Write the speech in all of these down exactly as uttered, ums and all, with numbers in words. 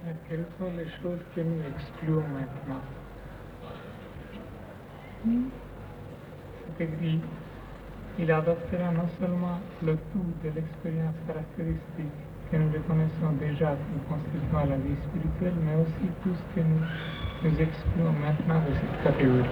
Quelles sont les choses que nous excluons maintenant? Mm. C'est-à-dire, il adoptera non seulement le tout de l'expérience caractéristique que nous reconnaissons déjà comme constituant la vie spirituelle, mais aussi tout ce que nous, nous excluons maintenant de cette catégorie.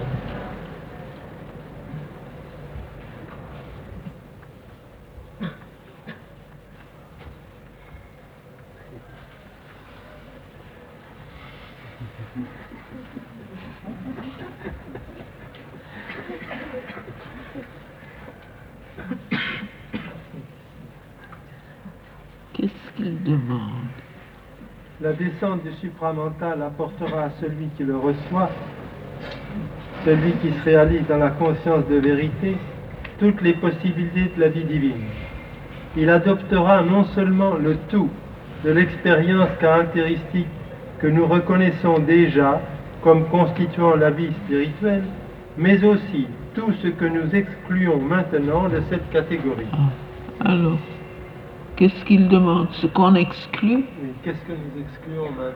Qu'est-ce qu'il demande? La descente du supramental apportera à celui qui le reçoit, celui qui se réalise dans la conscience de vérité, toutes les possibilités de la vie divine. Il adoptera non seulement le tout de l'expérience caractéristique que nous reconnaissons déjà comme constituant la vie spirituelle, mais aussi tout ce que nous excluons maintenant de cette catégorie. Ah, alors, qu'est-ce qu'il demande? Ce qu'on exclut? Oui, qu'est-ce que nous excluons maintenant?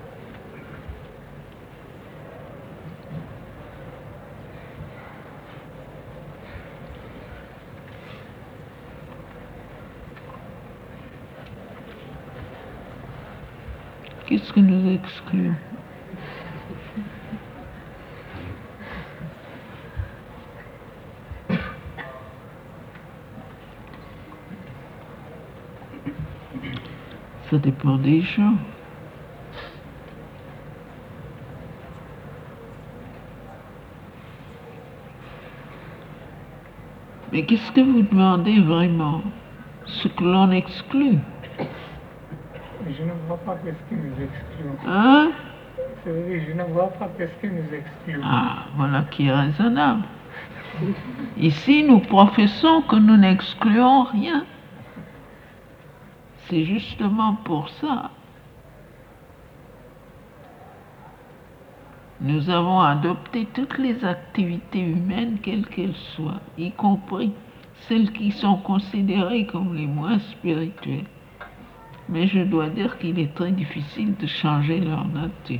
Qu'est-ce que nous excluons? Ça dépend des gens. Mais qu'est-ce que vous demandez vraiment? Ce que l'on exclut? Je ne vois pas qu'est-ce que nous excluons. Hein? C'est-à-dire, je ne vois pas qu'est-ce que nous excluons. Ah, voilà qui est raisonnable. Ici, nous professons que nous n'excluons rien. C'est justement pour ça. Nous avons adopté toutes les activités humaines, quelles qu'elles soient, y compris celles qui sont considérées comme les moins spirituelles. Mais je dois dire qu'il est très difficile de changer leur nature.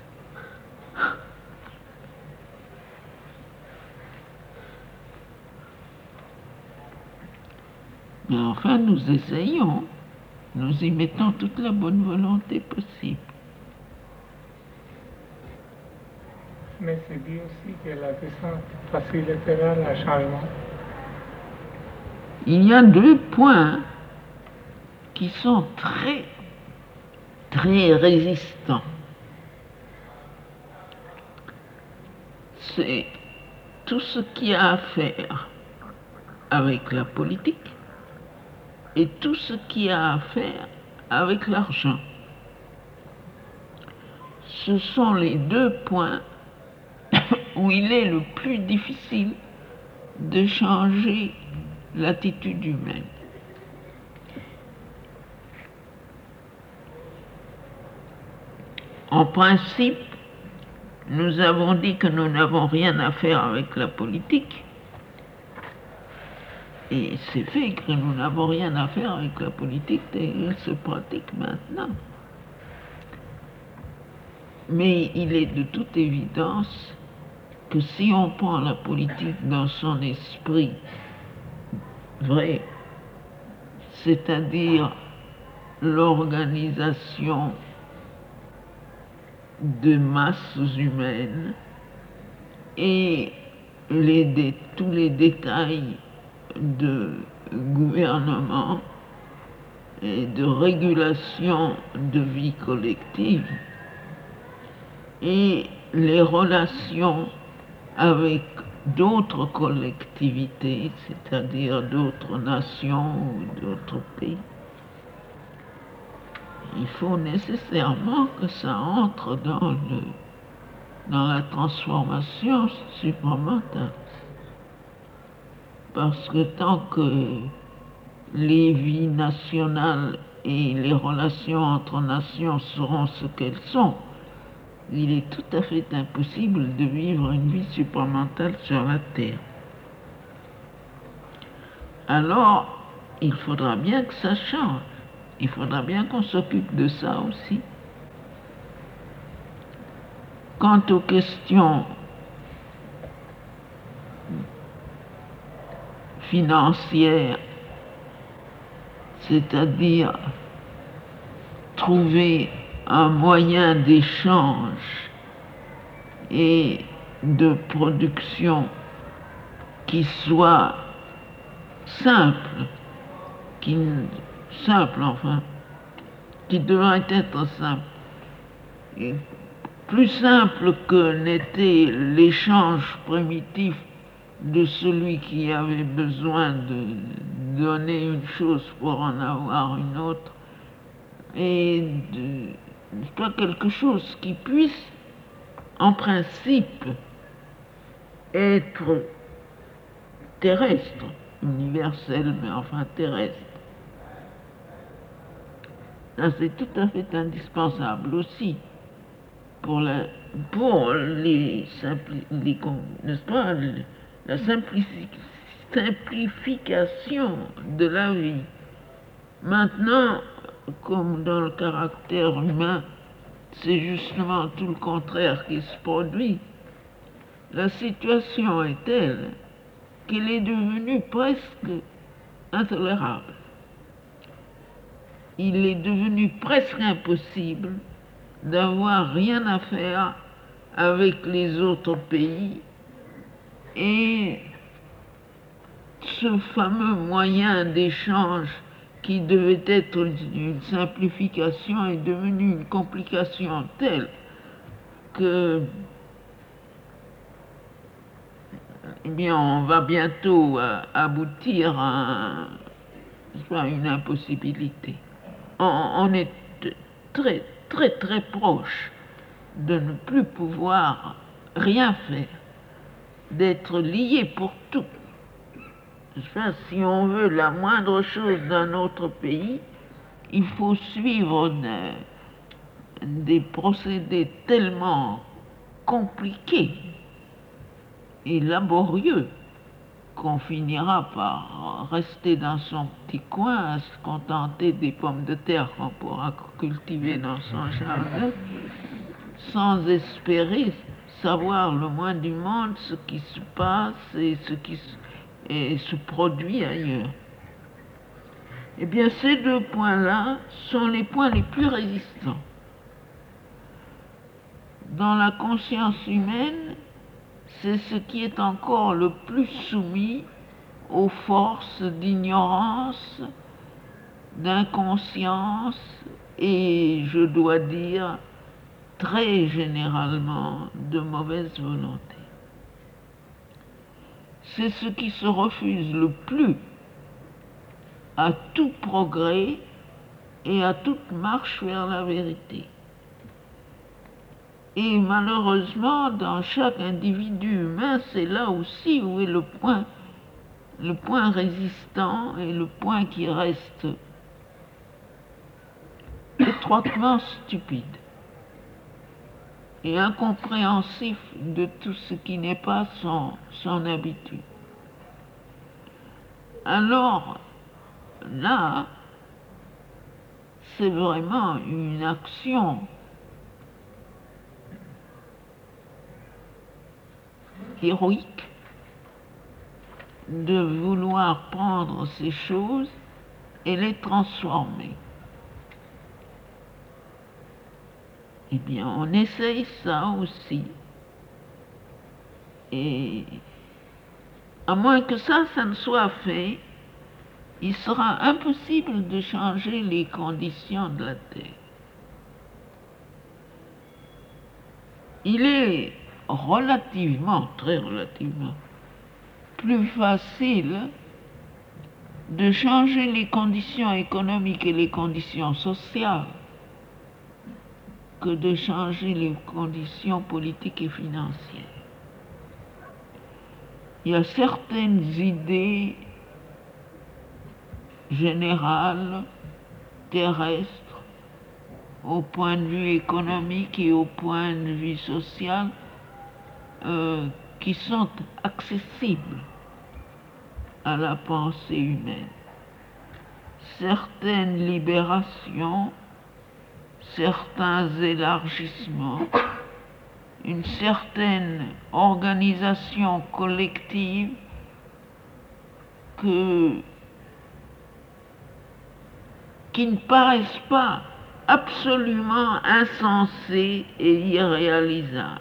Mais enfin, nous essayons. Nous y mettons toute la bonne volonté possible. Mais c'est dit aussi que la descente facilitera le changement. Il y a deux points qui sont très, très résistants. C'est tout ce qui a à faire avec la politique et tout ce qui a à faire avec l'argent. Ce sont les deux points où il est le plus difficile de changer l'attitude humaine. En principe, nous avons dit que nous n'avons rien à faire avec la politique. Et c'est fait que nous n'avons rien à faire avec la politique et elle se pratique maintenant. Mais il est de toute évidence que si on prend la politique dans son esprit vrai, c'est-à-dire l'organisation de masses humaines et les dé- tous les détails de gouvernement et de régulation de vie collective et les relations avec d'autres collectivités, c'est-à-dire d'autres nations ou d'autres pays. Il faut nécessairement que ça entre dans, le, dans la transformation supramentale. Parce que tant que les vies nationales et les relations entre nations seront ce qu'elles sont, il est tout à fait impossible de vivre une vie supramentale sur la Terre. Alors, il faudra bien que ça change. Il faudra bien qu'on s'occupe de ça aussi. quant aux questions financières, c'est-à-dire trouver un moyen d'échange et de production qui soit simple, qui, simple enfin, qui devrait être simple, et plus simple que n'était l'échange primitif de celui qui avait besoin de donner une chose pour en avoir une autre, et de, pas quelque chose qui puisse, en principe, être terrestre, universel, mais enfin terrestre. Là, c'est tout à fait indispensable aussi pour la, pour les, simpli, les n'est-ce pas, la simplici, simplification de la vie. Maintenant, comme dans le caractère humain, c'est justement tout le contraire qui se produit. La situation est telle qu'elle est devenue presque intolérable. Il est devenu presque impossible d'avoir rien à faire avec les autres pays, et ce fameux moyen d'échange qui devait être une simplification est devenu une complication telle que, eh bien, on va bientôt aboutir à, à une impossibilité. On, on est très, très, très proche de ne plus pouvoir rien faire, d'être lié pour tout. Enfin, si on veut la moindre chose d'un autre pays, il faut suivre des, des procédés tellement compliqués et laborieux qu'on finira par rester dans son petit coin à se contenter des pommes de terre qu'on pourra cultiver dans son jardin, sans espérer savoir le moins du monde ce qui se passe et ce qui se, et se produit ailleurs. Eh bien, ces deux points-là sont les points les plus résistants. Dans la conscience humaine, c'est ce qui est encore le plus soumis aux forces d'ignorance, d'inconscience et, je dois dire, très généralement de mauvaise volonté. C'est ce qui se refuse le plus à tout progrès et à toute marche vers la vérité. Et malheureusement, dans chaque individu humain, c'est là aussi où est le point, le point résistant et le point qui reste étroitement stupide et incompréhensif de tout ce qui n'est pas son, son habitude. Alors, là, c'est vraiment une action héroïque de vouloir prendre ces choses et les transformer. Eh bien, on essaye ça aussi. Et à moins que ça, ça ne soit fait, il sera impossible de changer les conditions de la Terre. Il est relativement, très relativement, plus facile de changer les conditions économiques et les conditions sociales que de changer les conditions politiques et financières. Il y a certaines idées générales, terrestres, au point de vue économique et au point de vue social, euh, qui sont accessibles à la pensée humaine. Certaines libérations, certains élargissements, une certaine organisation collective que, qui ne paraissent pas absolument insensées et irréalisables.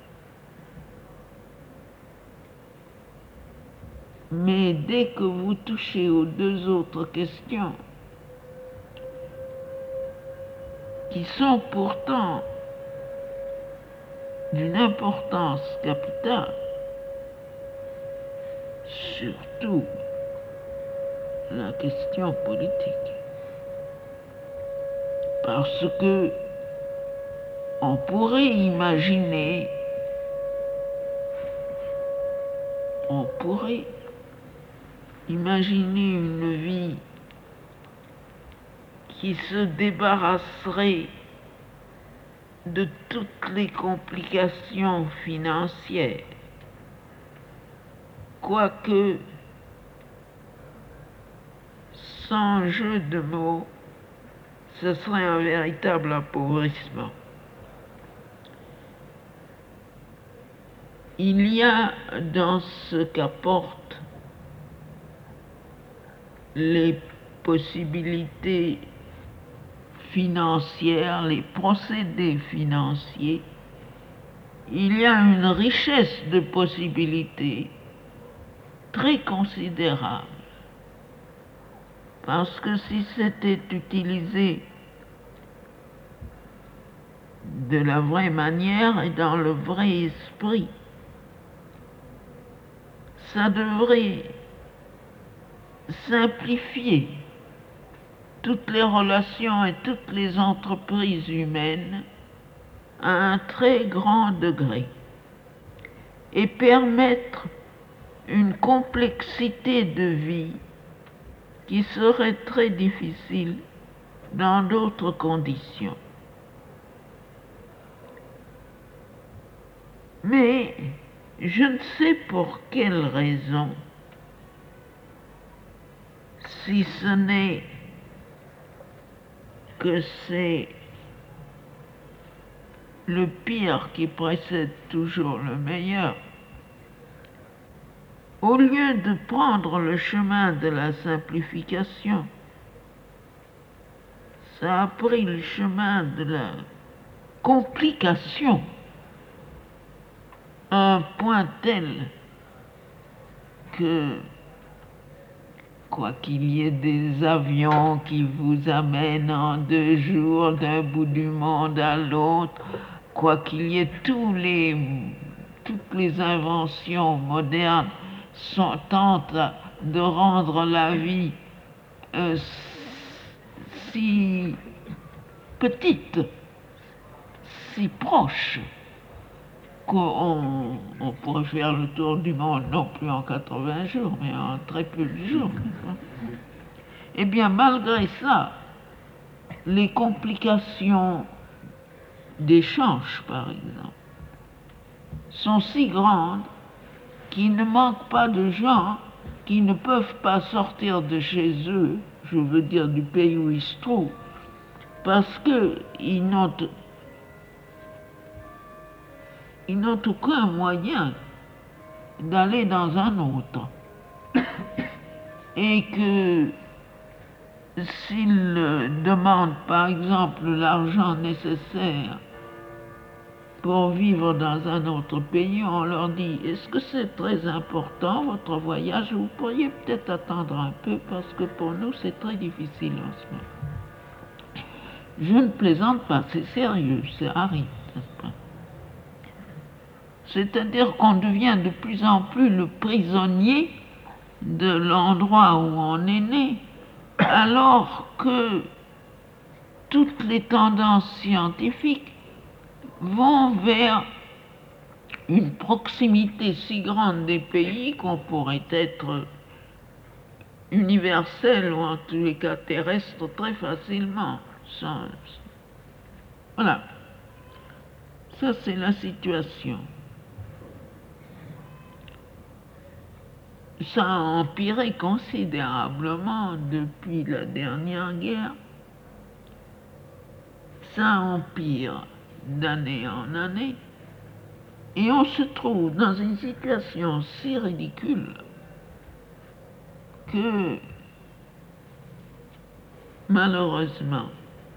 Mais dès que vous touchez aux deux autres questions, qui sont pourtant d'une importance capitale, surtout la question politique, parce que on pourrait imaginer, on pourrait imaginer une vie qui se débarrasserait de toutes les complications financières, quoique, sans jeu de mots, ce serait un véritable appauvrissement. Il y a dans ce qu'apportent les possibilités financières, les procédés financiers, il y a une richesse de possibilités très considérable. Parce que si c'était utilisé de la vraie manière et dans le vrai esprit, ça devrait simplifier toutes les relations et toutes les entreprises humaines à un très grand degré et permettre une complexité de vie qui serait très difficile dans d'autres conditions. Mais je ne sais pour quelle raison, si ce n'est que c'est le pire qui précède toujours le meilleur, au lieu de prendre le chemin de la simplification, ça a pris le chemin de la complication à un point tel que, quoi qu'il y ait des avions qui vous amènent en deux jours d'un bout du monde à l'autre, quoi qu'il y ait tous les, toutes les inventions modernes sont, tentent de rendre la vie euh, si petite, si proche, qu'on on pourrait faire le tour du monde, non plus en quatre-vingts jours, mais en très peu de jours. Eh bien, malgré ça, les complications d'échange, par exemple, sont si grandes qu'il ne manque pas de gens qui ne peuvent pas sortir de chez eux, je veux dire du pays où ils se trouvent, parce qu'ils n'ont ils n'ont aucun moyen d'aller dans un autre. Et que s'ils demandent par exemple l'argent nécessaire pour vivre dans un autre pays, on leur dit: est-ce que c'est très important votre voyage? Vous pourriez peut-être attendre un peu parce que pour nous c'est très difficile en ce moment. Je ne plaisante pas, c'est sérieux, ça arrive, n'est-ce pas? C'est-à-dire qu'on devient de plus en plus le prisonnier de l'endroit où on est né, alors que toutes les tendances scientifiques vont vers une proximité si grande des pays qu'on pourrait être universel ou en tous les cas terrestre très facilement. Sans... Voilà. Ça, c'est la situation. Ça a empiré considérablement depuis la dernière guerre. Ça empire d'année en année. Et on se trouve dans une situation si ridicule que, malheureusement,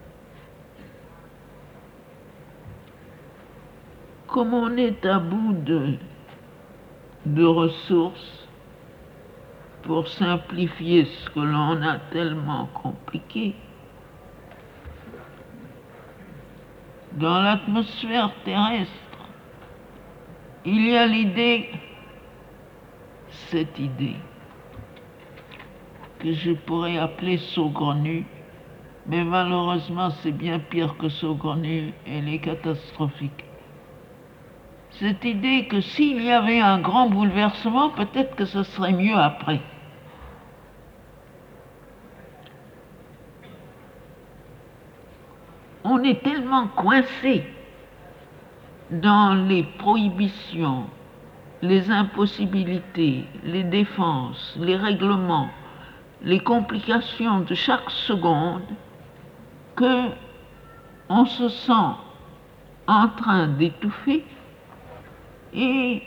comme on est à bout de, de ressources pour simplifier ce que l'on a tellement compliqué, dans l'atmosphère terrestre, il y a l'idée, cette idée, que je pourrais appeler saugrenue, mais malheureusement c'est bien pire que saugrenue, elle est catastrophique. Cette idée que s'il y avait un grand bouleversement, peut-être que ce serait mieux après. On est tellement coincé dans les prohibitions, les impossibilités, les défenses, les règlements, les complications de chaque seconde, que on se sent en train d'étouffer et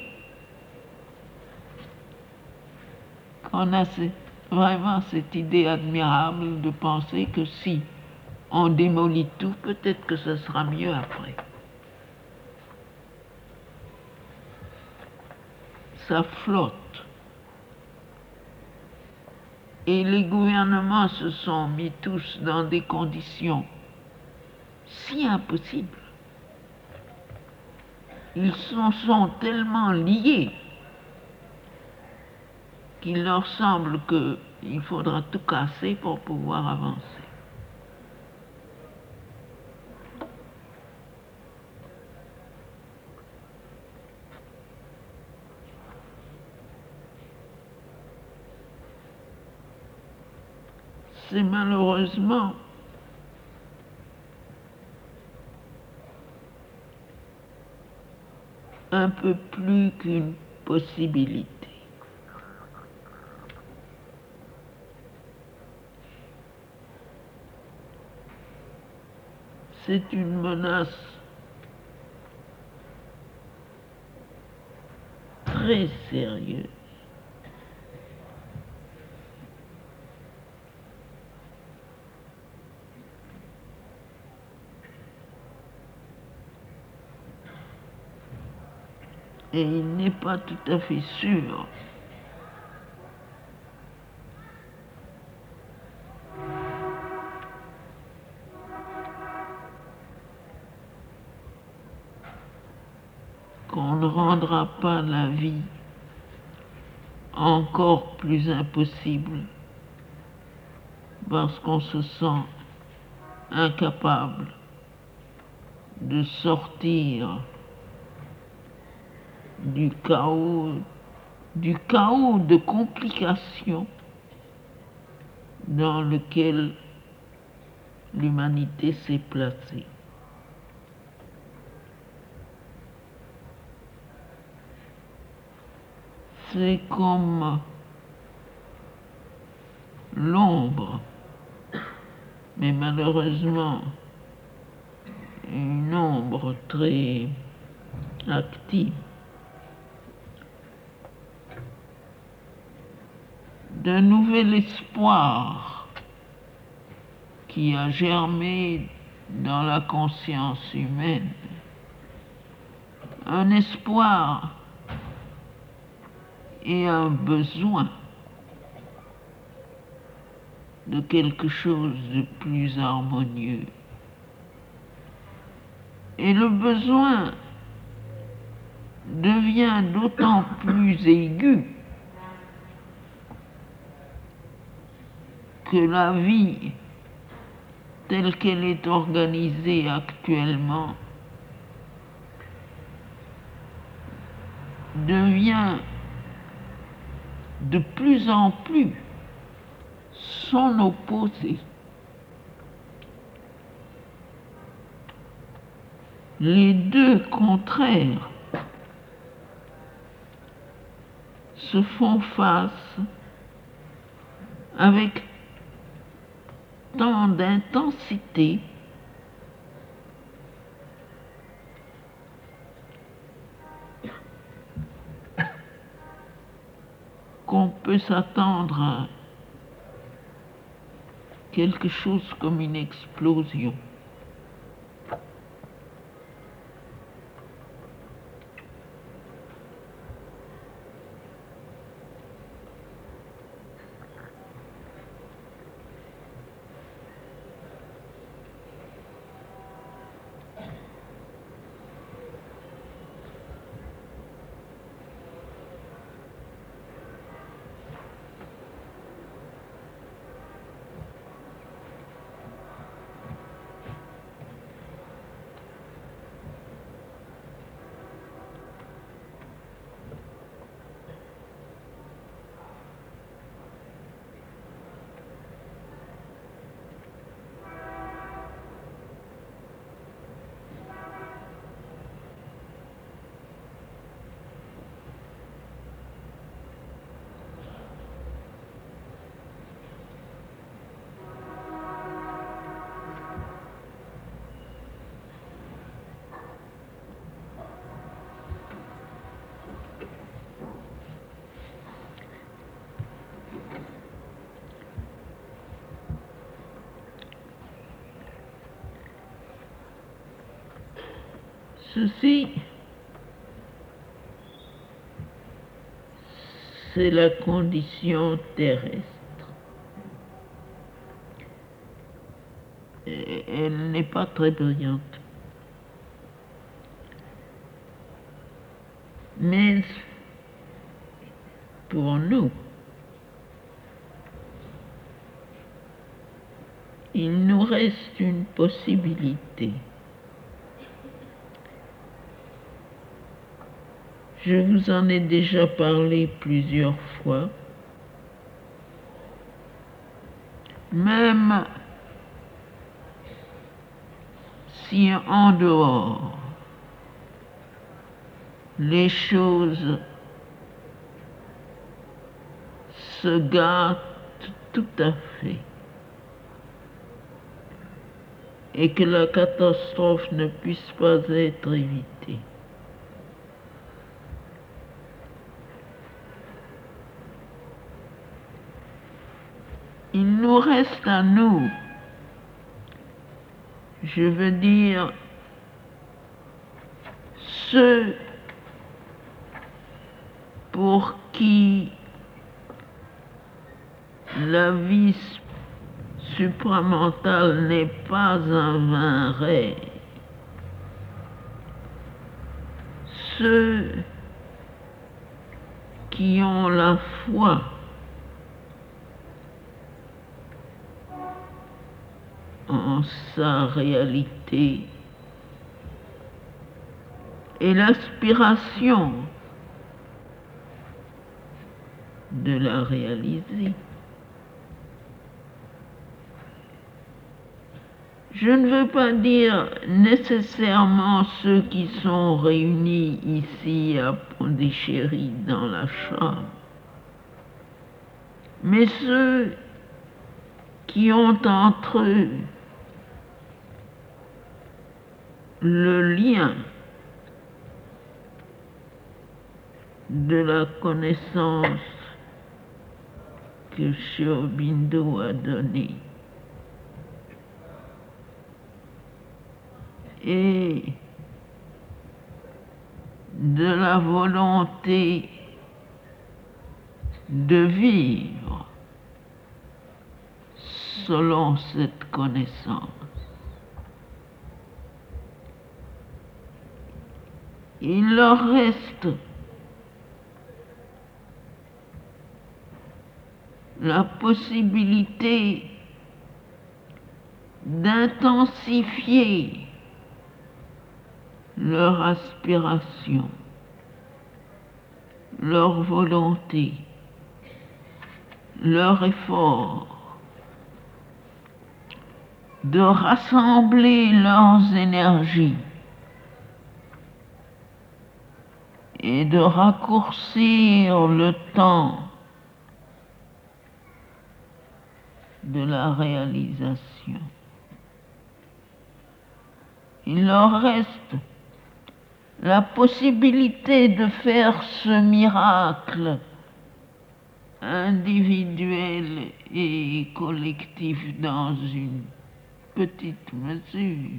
qu'on a vraiment cette idée admirable de penser que si on démolit tout, peut-être que ce sera mieux après. Ça flotte. Et les gouvernements se sont mis tous dans des conditions si impossibles. Ils sont, sont tellement liés qu'il leur semble qu'il faudra tout casser pour pouvoir avancer. C'est malheureusement un peu plus qu'une possibilité. C'est une menace très sérieuse. Et il n'est pas tout à fait sûr qu'on ne rendra pas la vie encore plus impossible parce qu'on se sent incapable de sortir du chaos, du chaos de complications dans lequel l'humanité s'est placée. C'est comme l'ombre, mais malheureusement une ombre très active d'un nouvel espoir qui a germé dans la conscience humaine, un espoir et un besoin de quelque chose de plus harmonieux. Et le besoin devient d'autant plus aigu que la vie telle qu'elle est organisée actuellement devient de plus en plus son opposé. Les deux contraires se font face avec tant d'intensité peut s'attendre à quelque chose comme une explosion. Ceci, c'est la condition terrestre. Et elle n'est pas très brillante. Mais pour nous, il nous reste une possibilité. Je vous en ai déjà parlé plusieurs fois. Même si en dehors, les choses se gâtent tout à fait et que la catastrophe ne puisse pas être évitée. Il nous reste à nous, je veux dire, ceux pour qui la vie supramentale n'est pas un vain rêve, ceux qui ont la foi en sa réalité et l'aspiration de la réaliser. Je ne veux pas dire nécessairement ceux qui sont réunis ici à Pondichéry dans la chambre, mais ceux qui ont entre eux le lien de la connaissance que Sri Aurobindo a donnée et de la volonté de vivre selon cette connaissance. Il leur reste la possibilité d'intensifier leur aspiration, leur volonté, leur effort, de rassembler leurs énergies et de raccourcir le temps de la réalisation. Il leur reste la possibilité de faire ce miracle individuel et collectif dans une petite mesure.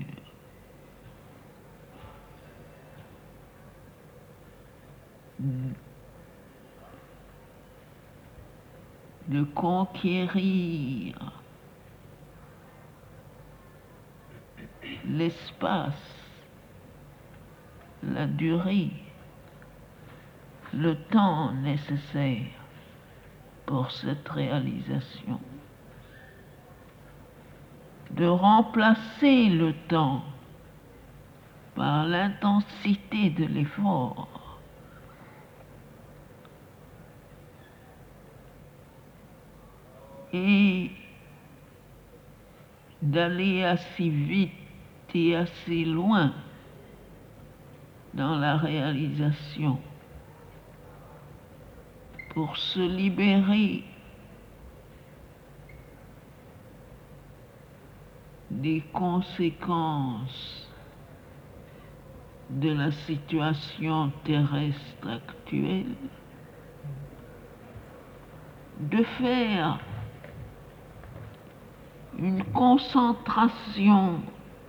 De conquérir l'espace, la durée, le temps nécessaire pour cette réalisation, de remplacer le temps par l'intensité de l'effort, et d'aller assez vite et assez loin dans la réalisation pour se libérer des conséquences de la situation terrestre actuelle, de faire une concentration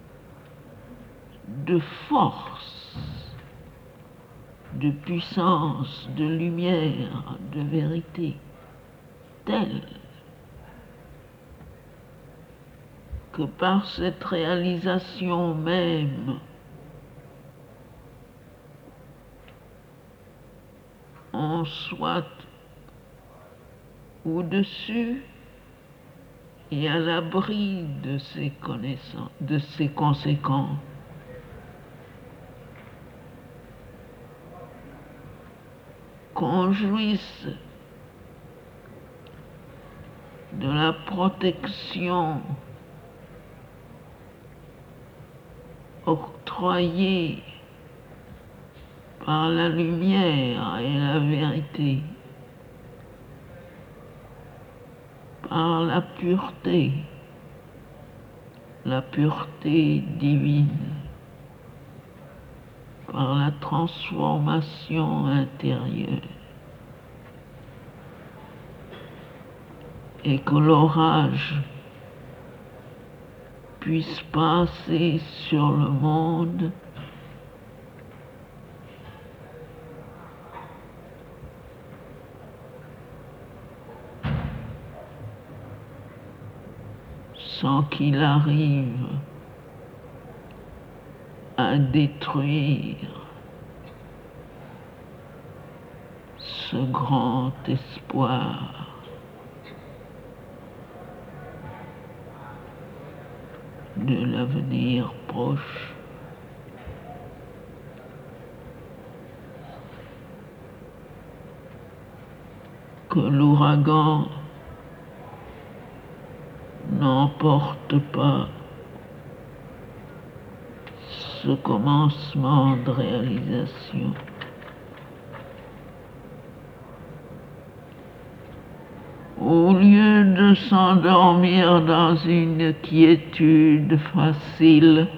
de force, de puissance, de lumière, de vérité, telle que par cette réalisation même, on soit au-dessus et à l'abri de ces connaissances, de ces conséquences. Qu'on jouisse de la protection octroyée par la lumière et la vérité, par la pureté, la pureté divine, par la transformation intérieure, et que l'orage puisse passer sur le monde sans qu'il arrive à détruire ce grand espoir de l'avenir proche. Que l'ouragan n'emporte pas ce commencement de réalisation. Au lieu de s'endormir dans une quiétude facile,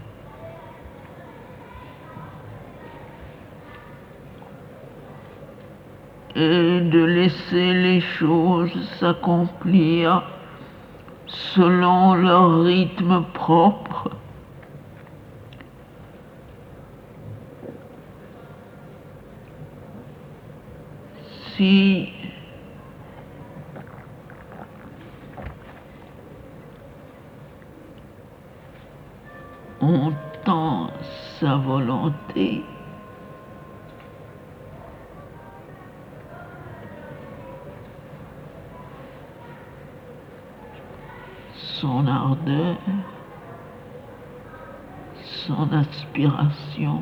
et de laisser les choses s'accomplir selon leur rythme propre, si on tend sa volonté, son ardeur, son aspiration,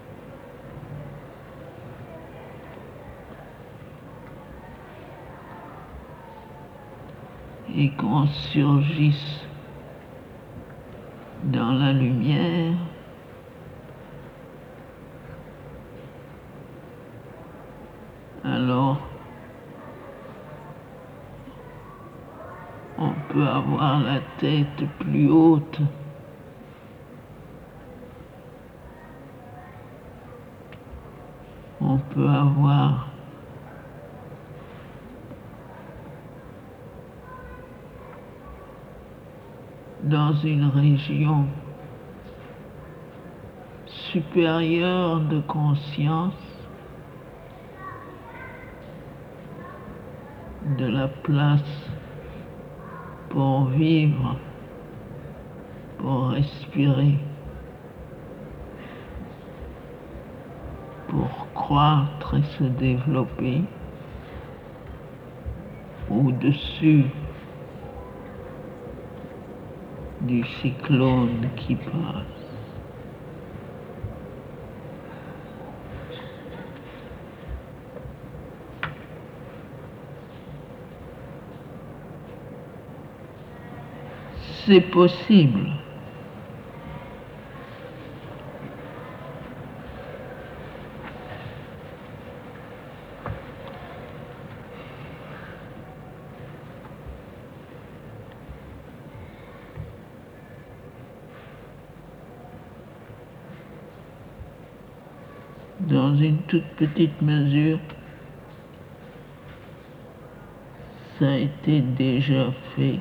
et qu'on surgisse dans la lumière, alors on peut avoir la tête plus haute, on peut avoir dans une région supérieure de conscience de la place pour vivre, pour respirer, pour croître et se développer au-dessus du cyclone qui passe. C'est possible. Dans une toute petite mesure, ça a été déjà fait.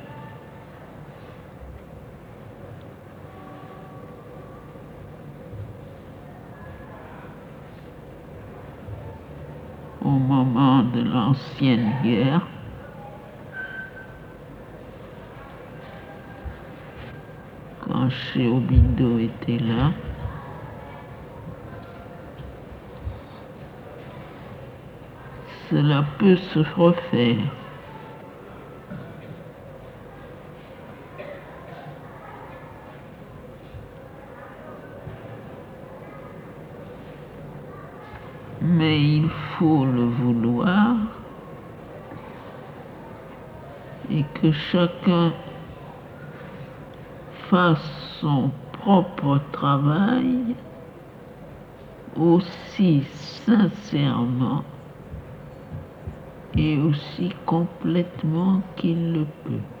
Au moment de l'ancienne guerre, quand Shri Aurobindo était là, cela peut se refaire. Mais il faut le vouloir et que chacun fasse son propre travail aussi sincèrement et aussi complètement qu'il le peut.